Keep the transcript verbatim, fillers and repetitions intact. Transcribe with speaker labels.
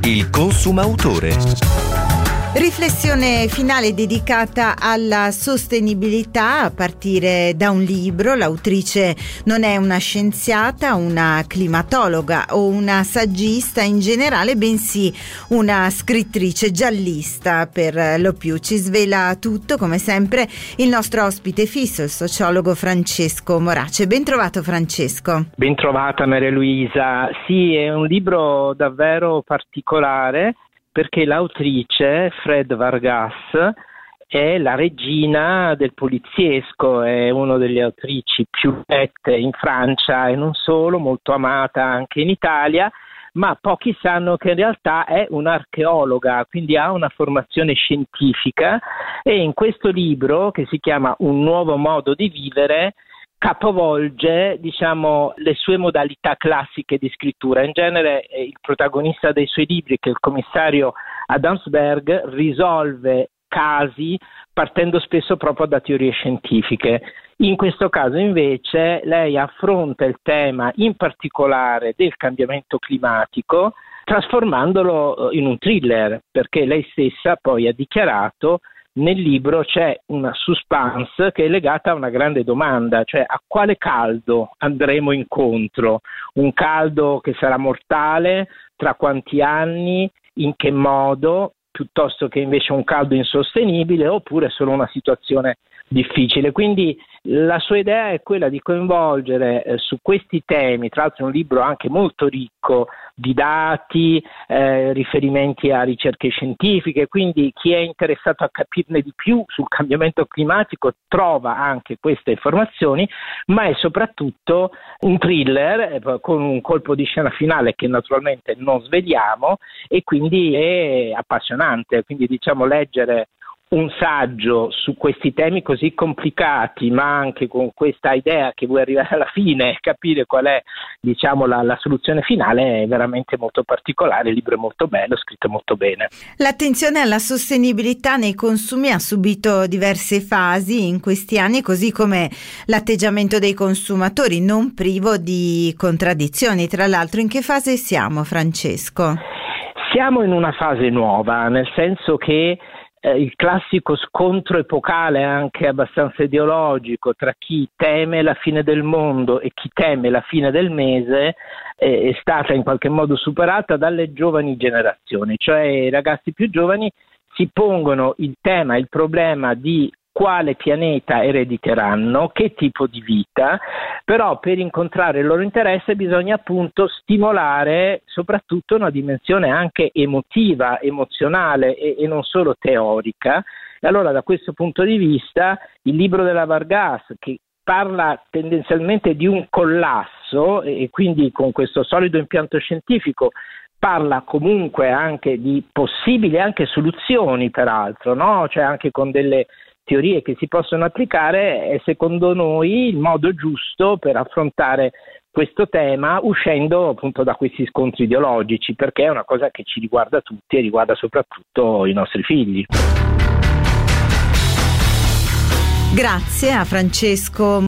Speaker 1: Il consumautore.
Speaker 2: Riflessione finale dedicata alla sostenibilità a partire da un libro. L'autrice non è una scienziata, una climatologa o una saggista in generale, bensì una scrittrice giallista per lo più. Ci svela tutto, come sempre, il nostro ospite fisso, il sociologo Francesco Morace. Ben trovato, Francesco.
Speaker 3: Ben trovata, Maria Luisa. Sì, è un libro davvero particolare, perché l'autrice, Fred Vargas, è la regina del poliziesco, è una delle autrici più lette in Francia e non solo, molto amata anche in Italia, ma pochi sanno che in realtà è un'archeologa, quindi ha una formazione scientifica, e in questo libro, che si chiama Un nuovo modo di vivere, capovolge, diciamo, le sue modalità classiche di scrittura. In genere eh, il protagonista dei suoi libri, che è il commissario Adamsberg, risolve casi partendo spesso proprio da teorie scientifiche. In questo caso invece lei affronta il tema in particolare del cambiamento climatico, trasformandolo in un thriller, perché lei stessa poi ha dichiarato: nel libro c'è una suspense che è legata a una grande domanda, cioè a quale caldo andremo incontro? Un caldo che sarà mortale? Tra quanti anni? In che modo? Piuttosto che invece un caldo insostenibile, oppure solo una situazione difficile. Quindi la sua idea è quella di coinvolgere eh, su questi temi, tra l'altro è un libro anche molto ricco di dati, eh, riferimenti a ricerche scientifiche, quindi chi è interessato a capirne di più sul cambiamento climatico trova anche queste informazioni, ma è soprattutto un thriller eh, con un colpo di scena finale che naturalmente non sveliamo, e quindi è appassionante. Quindi diciamo leggere un saggio su questi temi così complicati, ma anche con questa idea che vuoi arrivare alla fine e capire qual è, diciamo, la, la soluzione finale, è veramente molto particolare. Il libro è molto bello, scritto molto bene.
Speaker 2: L'attenzione alla sostenibilità nei consumi ha subito diverse fasi in questi anni, così come l'atteggiamento dei consumatori, non privo di contraddizioni. Tra l'altro, in che fase siamo, Francesco?
Speaker 3: Siamo in una fase nuova, nel senso che Eh, il classico scontro epocale, anche abbastanza ideologico, tra chi teme la fine del mondo e chi teme la fine del mese eh, è stata in qualche modo superata dalle giovani generazioni, cioè i ragazzi più giovani si pongono il tema, il problema di quale pianeta erediteranno, che tipo di vita, però per incontrare il loro interesse bisogna appunto stimolare soprattutto una dimensione anche emotiva, emozionale e, e non solo teorica. E allora da questo punto di vista il libro della Vargas, che parla tendenzialmente di un collasso e quindi con questo solido impianto scientifico parla comunque anche di possibili anche soluzioni, peraltro, no? Cioè anche con delle teorie che si possono applicare, è secondo noi il modo giusto per affrontare questo tema, uscendo appunto da questi scontri ideologici, perché è una cosa che ci riguarda tutti e riguarda soprattutto i nostri figli.
Speaker 2: Grazie a Francesco